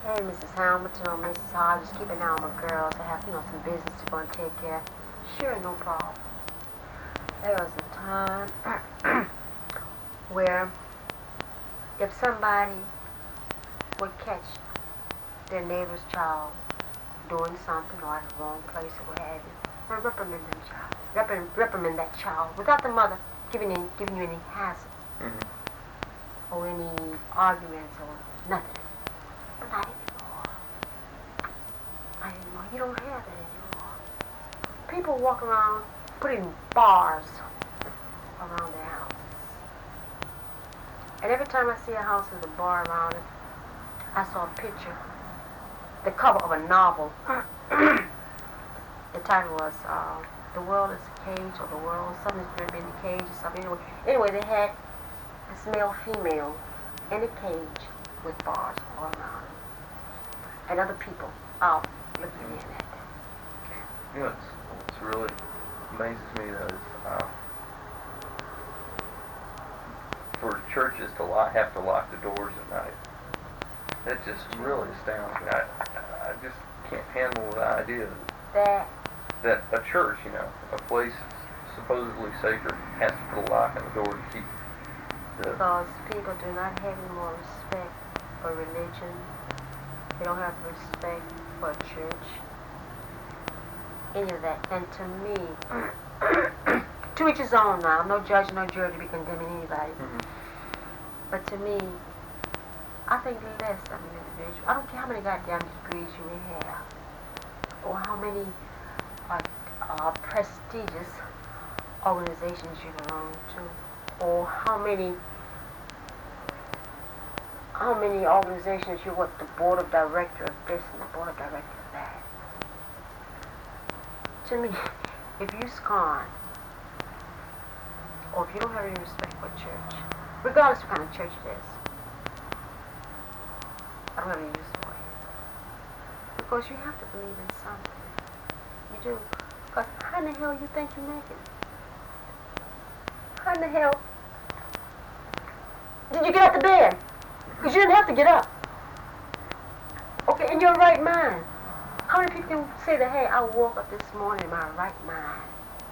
Hey, Mrs. Hamilton or Mrs. Hodges, keep an eye on my girls. I have, some business to go and take care of. Sure, no problem. There was a time where if somebody would catch their neighbor's child doing something or at the wrong place or what have you, and reprimand them child. Reprimand that child without the mother giving you any hassle or any arguments or nothing. But not anymore. Not anymore. You don't have that anymore. People walk around putting bars around their houses. And every time I see a house with a bar around it, I saw a picture, the cover of a novel. The title was The World is a Cage, or The World, something's going to be in the cage or something. Anyway, they had this male-female in a cage with bars all around it. And other people out looking in at it. It's really amazes me that for churches to have to lock the doors at night. That just really astounds me. I just can't handle the idea that a church, a place supposedly sacred, has to put a lock on the door to keep the... Because people do not have any more respect for religion. They don't have respect for church. Any of that. And to me, to each his own now. No judge, no jury to be condemning anybody. But to me, I think less of an individual. I don't care how many goddamn degrees you may have, or how many prestigious organizations you belong to, or how many organizations you're the board of director of this and the board of director of that. To me, if you scorn, or if you don't have any respect for church, regardless of what kind of church it is, I don't have any use for you. Because you have to believe in something. You do. Because how in the hell you think you make it? How in the hell did you get out of bed? Because you didn't have to get up. Okay, in your right mind. How many people can say that, hey, I woke up this morning in my right mind?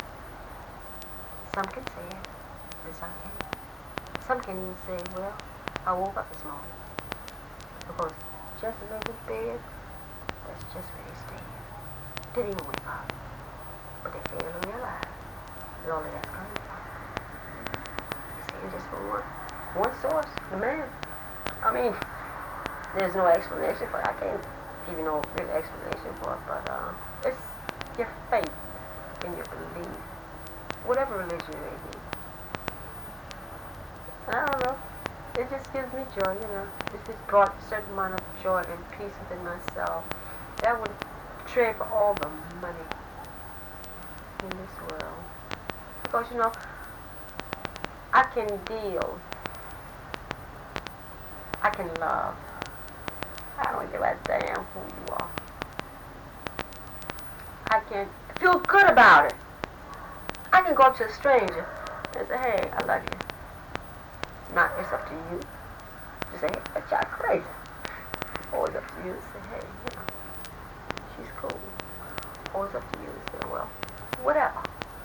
Some can say it, and some can't. Some can even say, well, I woke up this morning. Because just a little bed, that's just where they stayed. Didn't even wake up. But they fail to realize that all of that's coming from. You see, it's just from one source, the man. I mean, there's no explanation for it. I can't give you no real explanation for it, but it's your faith and your belief, whatever religion it may be. I don't know. It just gives me joy, It just brought a certain amount of joy and peace within myself. That would trade for all the money in this world. Because, I can deal. I can love. I don't give a damn who you are. I can feel good about it. I can go up to a stranger and say, hey, I love you. Not, it's up to you to say, hey, but y'all crazy. Or it's up to you to say, hey, she's cool. Or it's up to you to say, well, whatever.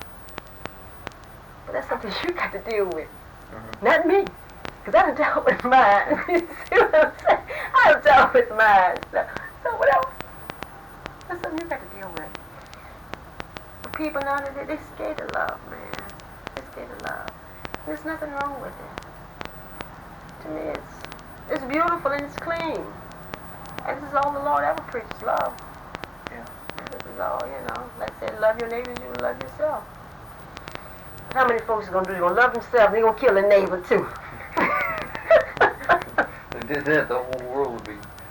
But that's something you got to deal with. Not me. Because I done dealt with mine. You see what I'm saying? I done dealt with mine. So whatever. That's something you got to deal with. But people now, they're scared of love, man. They're scared of love. There's nothing wrong with it. To me, it's beautiful and it's clean. And this is all the Lord ever preaches, love. Yeah. This is all, Like I said, love your neighbors, you love yourself. But how many folks are going to do? They're going to love themselves and they're going to kill their neighbor, too. If they did that, the whole world would be